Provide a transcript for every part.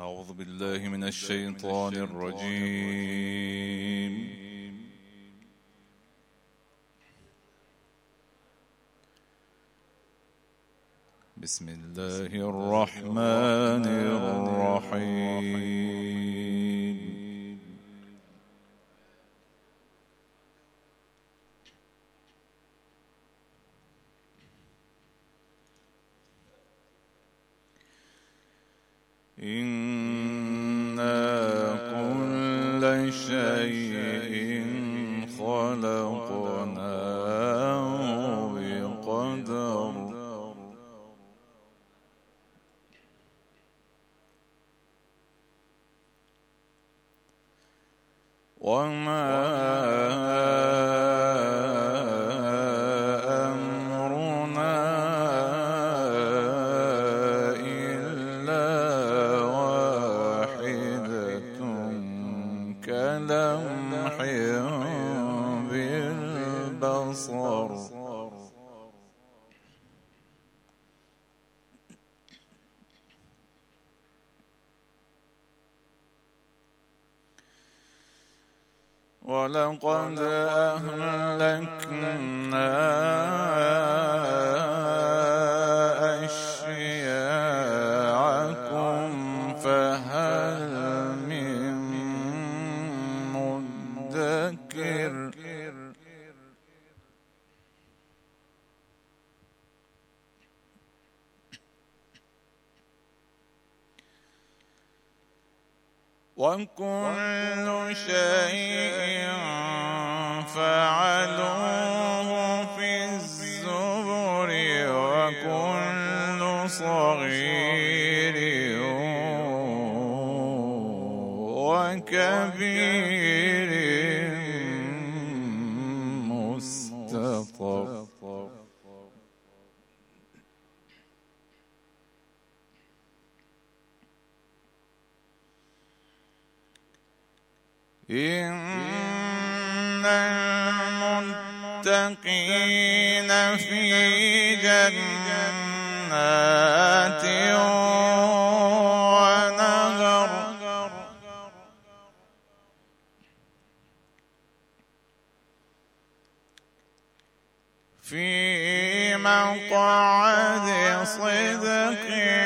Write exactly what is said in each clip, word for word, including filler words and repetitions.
أعوذ بالله من الشيطان الرجيم. بسم الله الرحمن الرحيم. إنا كل شيء خلقناه بقدر. وما أمرنا إلا واحدة كلمح بالبصر. ولقد أهلكنا أشياعكم فهل من مدكر. وكل شيء فعلوه في الزبر وكل صغير وكبير مستطر. إن المتقين في جنات ونهر. في مقعد صدق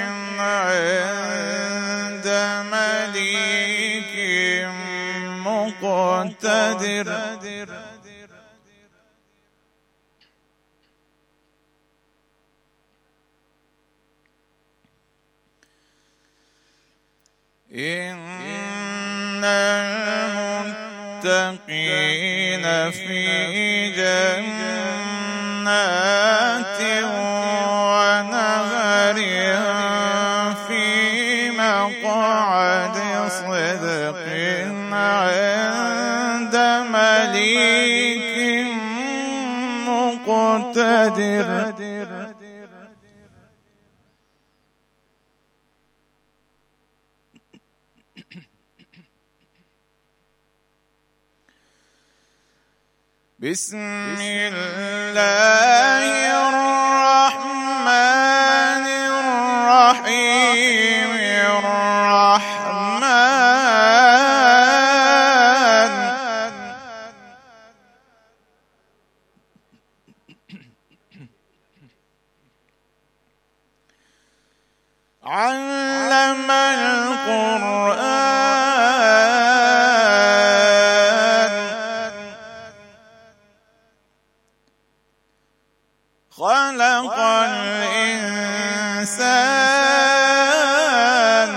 عند مليك مقتدر. إن المتقين في جنات ونهر في مقعد صدق عند مليك مقتدر. بسم الله الرحمن الرحيم. الرحمن علم القرآن خلق الإنسان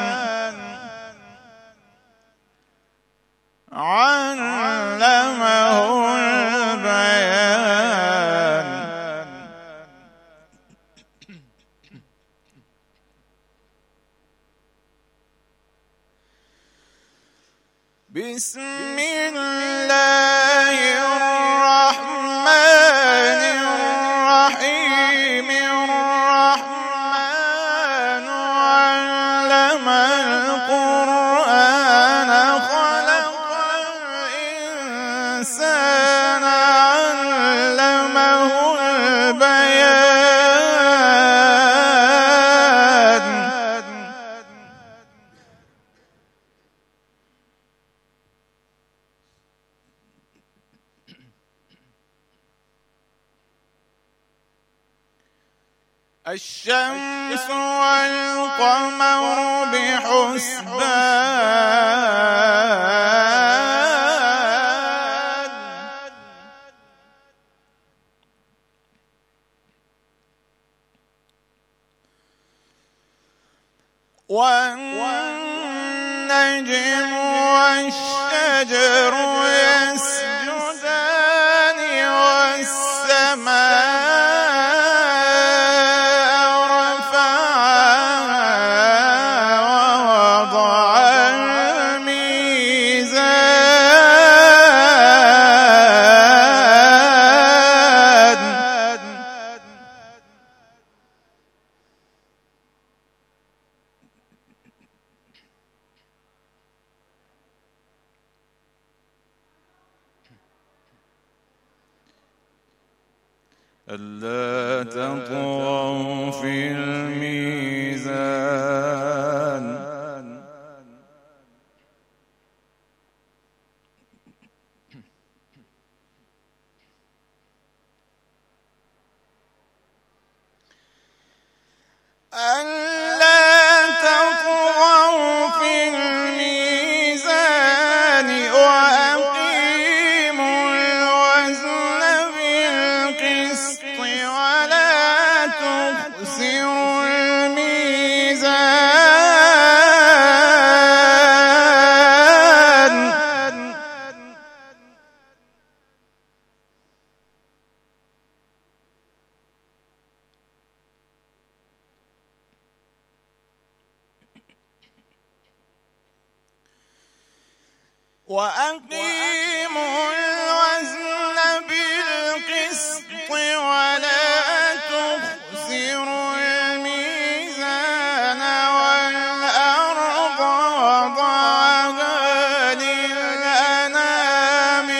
علمه البيان. بسم الله الرحمن الرحيم. الرحمن علم القرآن خلق الإنسان علمه البيان. الشمس والقمر بحسبان والنجم والشجر يسجدان والسماء رفعها ووضع الميزان ألا تطغوا في الميزان ألا تطغوا في الميزان وأقيموا الوزن بالقسط ولا تخسروا الميزان وأقيموا الوزن بالقسط ولا تخسروا الميزان والأرض وضعها للأنام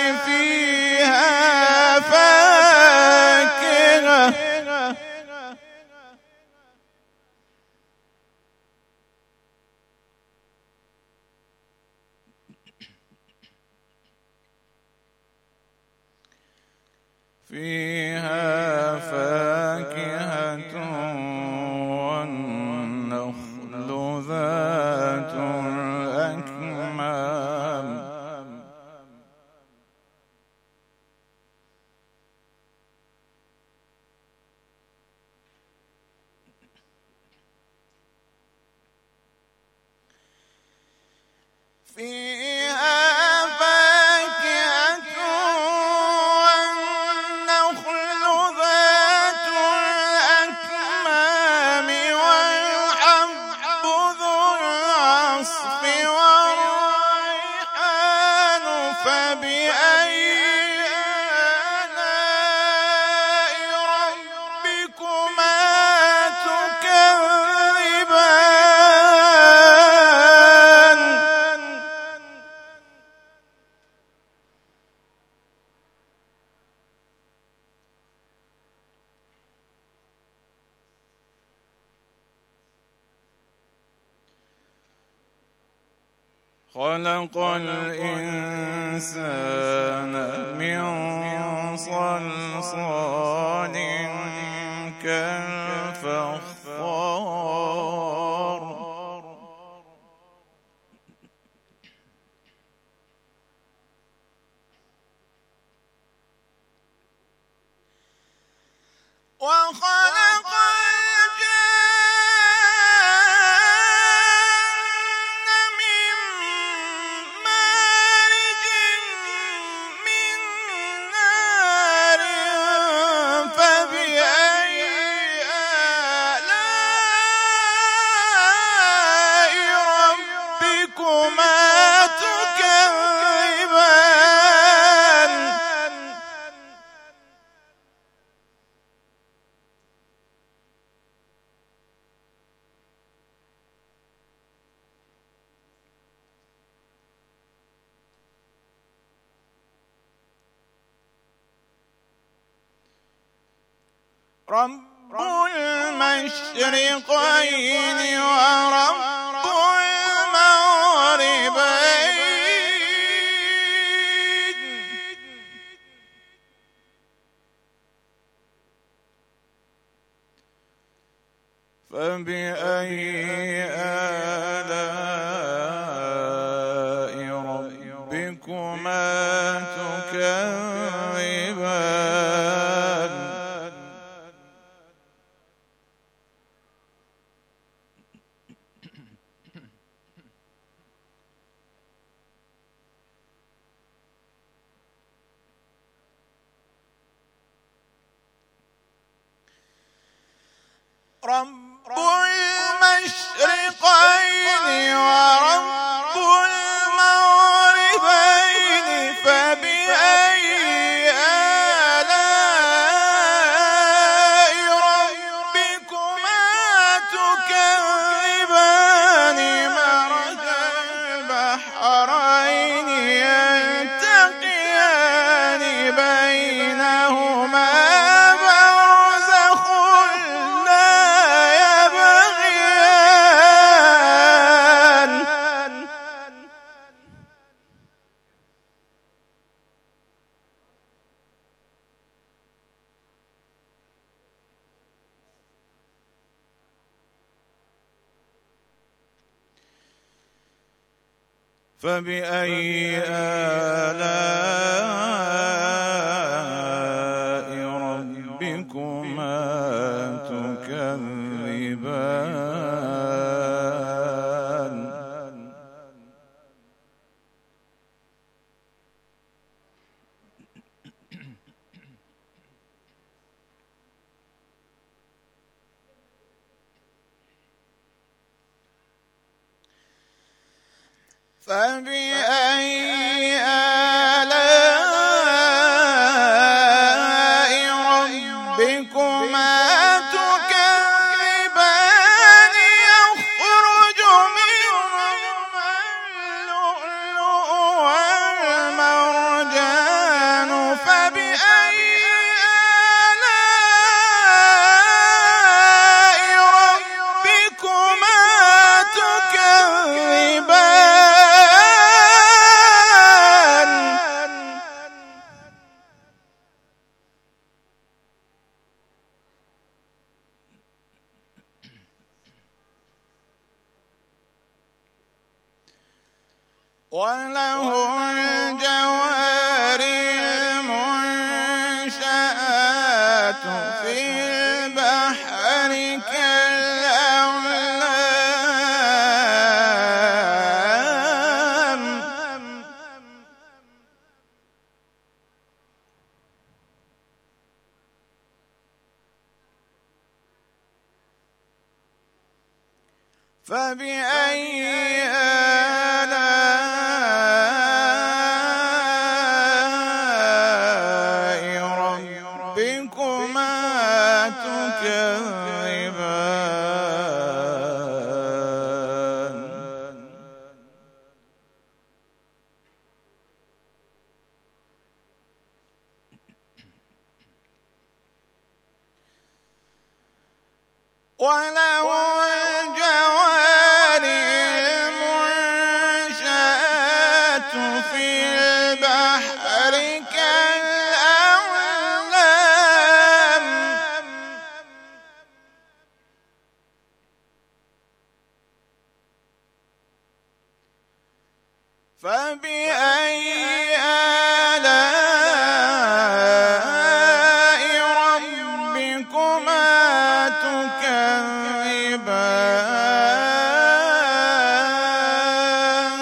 فيها فاكهة فيها فاكهة والنخل ذات الأكمام فيها فاكهة والنخل ذات الأكمام والحب ذو العصف والريحان فبأي آلاء ربكما تكذبان خلق الإنسان من صلصال كالفخار وخلق الجن من مارج من نار فبأي آلاء ربكما تكذبان رب المشرقين ورب المغربين فبأي آلاء ربكما تكذبان رب المشرقين ورب المغربين فبأي آلاء ربكما تكذبان مرج البحرين يلتقيان بينهما فبأي آلاء ربكما تكذبان فبأي آلاء ربكما تكذبان يخرج منهما اللؤلؤ والمرجان فبأي آلاء ربكما تكذبان وله الجوار المنشآت في البحر كالأعلام فبأي آلاء ربكما تكذبان وله الجوار المنشآت في البحر كالأعلام فبأي آلاء ربكما تكذبان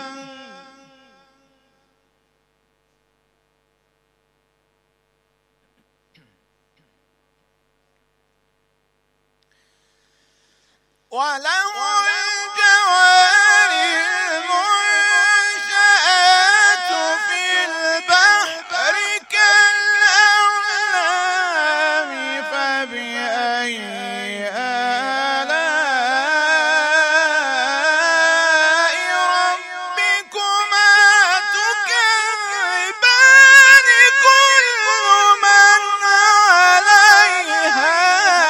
وله الجوار المنشآت في البحر كالأعلام فبأي آلاء ربكما تكذبان كل من عليها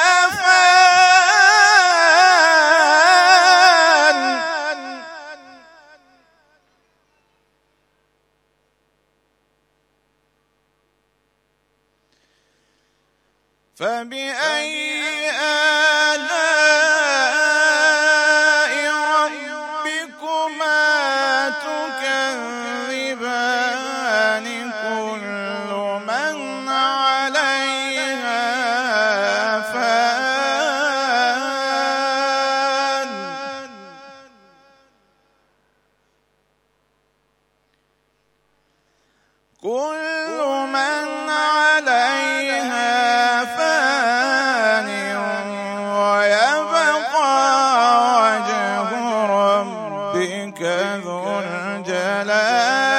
فان فبأي آلاء كل من عليها فان ويبقى وجه ربك ذو الجلال